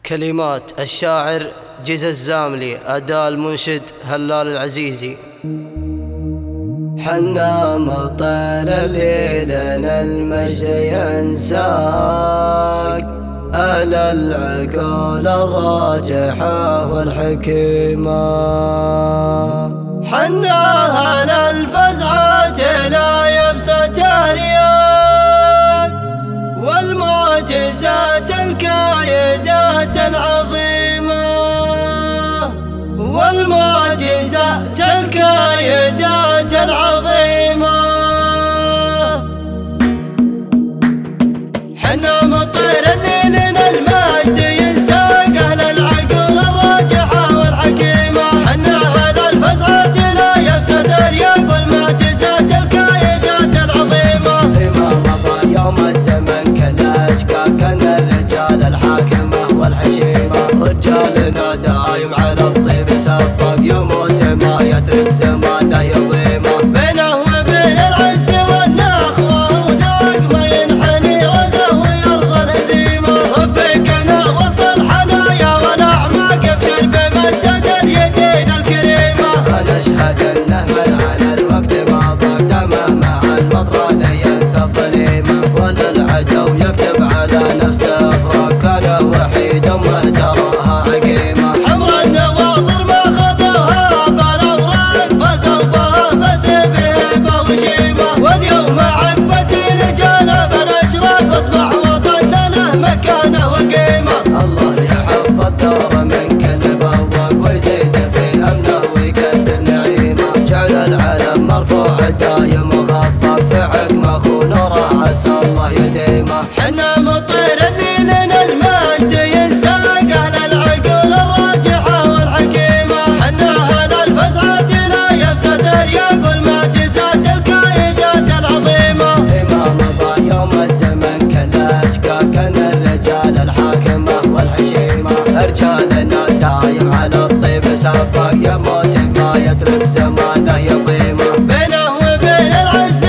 كلمات الشاعر جيز الزاملي، أداء المنشد هلال العزيزي. حنا مطير ليلنا المجد ينساك، أهل العقول الراجحة والحكيمة. حنا أهل الفزعات لا يبسط رياك، والمعجزات الكايدات العظيمة، والمعجزات الكايدات العظيمة. حنا مطير ليلنا المجد ينساك، أهل العقول الراجحة والحكيمة. حنا أهل الفزعات لا يبسط رياك، والمعجزات الكايدات العظيمة. فيما مضى يوم الزمن كالأشكاك، كان الرجال الحاكمة والحشيمة. رجالنا دايم على الطيب سباق، يموت ما يترك زمانه يضيمه. بينه وبين العز والنخوة وذاق ما ينحني رزه ويرضى الهزيمة. رفيقنا وسط الحنايا والأعماق، ابشر بمدد اليدين الكريمة. أنا أشهد أنه من على الوقت ما ضاق دمه، مع المطران ينسى الظليمة. ولا العدو يكتب على نفسه فراق، كان وحيدا ما تراها عقيمة. حمر النواظر ما خذوها بالاوراق، فازوا بها بسيف هيبة وشيمة. واليوم عقب الدين جانب الاشراق، واصبح وطننا مكانه وقيمة. الله يحفظ الدار من كل بواق، ويزيد في امنه ويكثر نعيمه. جعل العلم مرفوع دايم وخفاق، في حكمه ونوره عسى الله يديمه. حنا مطير ليلنا المجد ينساك، اهل العقول الراجحه والحكيمه. حنا اهل الفزعات لا يبسط رياق، والمعجزات الكايدات العظيمه. فيما مضى يوم الزمن كالاشكاك، كان الرجال الحاكمه والحشيمه. رجالنا دايم على الطيب سباق، يموت ما يترك زمانه يضيمه. بينه وبين العز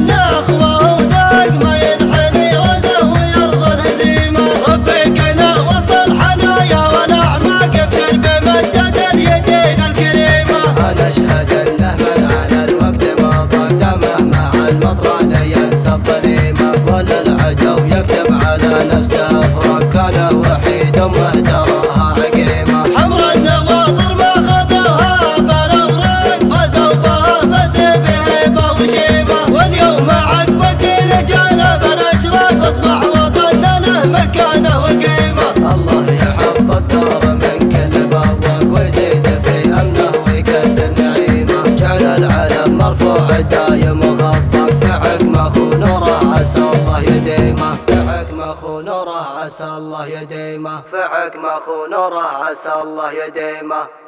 والنخوة وذاق ما ينحني رزه ويرضى الهزيمة. رفيقنا وسط الحنايا والأعماق، ابشر بمدد اليدين الكريمة. أنا أشهد أنه من على الوقت ما ضاق دمه، مع المطران ينسى الظليمة. ولا العدو يكتب على نفسه فراق، كان وحيدا ما تراها عقيمة. حمر النواظر ما خذوها بالاوراق، فازوا بها بسيف هيبة وشيمة. واليوم عقب الدين جانب الاشراق، واصبح وطننا مكانه وقيمة. الله يحفظ الدار من كل بواق، ويزيد في امنه ويكثر نعيمه. جعل العلم مرفوع دايم وخفاق، في حكمه ونوره عسى الله يديمه. في حكمه ونوره عسى الله يديمه. في حكمه ونوره عسى الله يديمه.